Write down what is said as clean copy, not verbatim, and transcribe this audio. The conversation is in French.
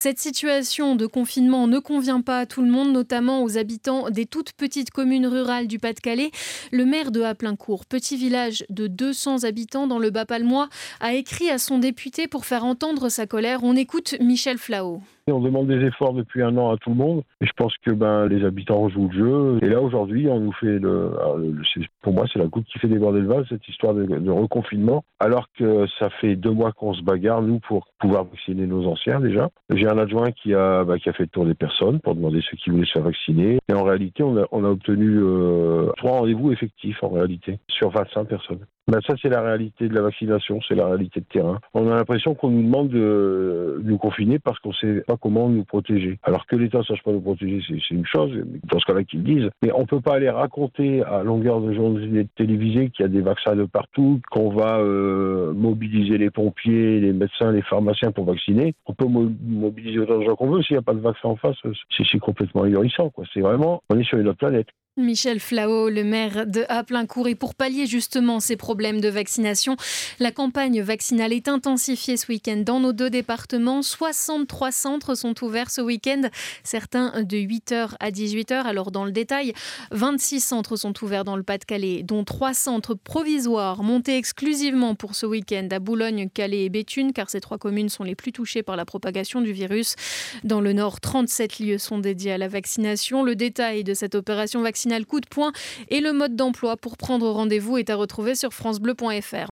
Cette situation de confinement ne convient pas à tout le monde, notamment aux habitants des toutes petites communes rurales du Pas-de-Calais. Le maire de Haplaincourt, petit village de 200 habitants dans le Bas-Palmois, a écrit à son député pour faire entendre sa colère. On écoute Michel Flao. On demande des efforts depuis un an à tout le monde et je pense que les habitants rejouent le jeu. Et là aujourd'hui, on nous fait pour moi c'est la goutte qui fait déborder le vase, cette histoire de reconfinement, alors que ça fait 2 mois qu'on se bagarre nous pour pouvoir vacciner nos anciens déjà. J'ai un adjoint qui a fait le tour des personnes pour demander ceux qui voulaient se faire vacciner. Et en réalité, on a obtenu 3 rendez-vous effectifs en réalité sur 25 personnes. Ça, c'est la réalité de la vaccination, c'est la réalité de terrain. On a l'impression qu'on nous demande de nous confiner parce qu'on ne sait pas comment nous protéger. Alors que l'État ne sache pas nous protéger, c'est une chose, dans ce cas-là qu'ils le disent. Mais on ne peut pas aller raconter à longueur de journée télévisée qu'il y a des vaccins de partout, qu'on va mobiliser les pompiers, les médecins, les pharmaciens pour vacciner. On peut mobiliser autant de gens qu'on veut, s'il n'y a pas de vaccin en face, c'est complètement ahurissant, quoi. C'est vraiment, on est sur une autre planète. Michel Flao, le maire de Haplaincourt. Et pour pallier justement ces problèmes de vaccination, la campagne vaccinale est intensifiée ce week-end dans nos 2 départements. 63 centres sont ouverts ce week-end, certains de 8h à 18h. Alors dans le détail, 26 centres sont ouverts dans le Pas-de-Calais, dont 3 centres provisoires montés exclusivement pour ce week-end à Boulogne, Calais et Béthune, car ces 3 communes sont les plus touchées par la propagation du virus. Dans le Nord, 37 lieux sont dédiés à la vaccination. Le détail de cette opération vaccinale coup de poing et le mode d'emploi pour prendre rendez-vous est à retrouver sur francebleu.fr.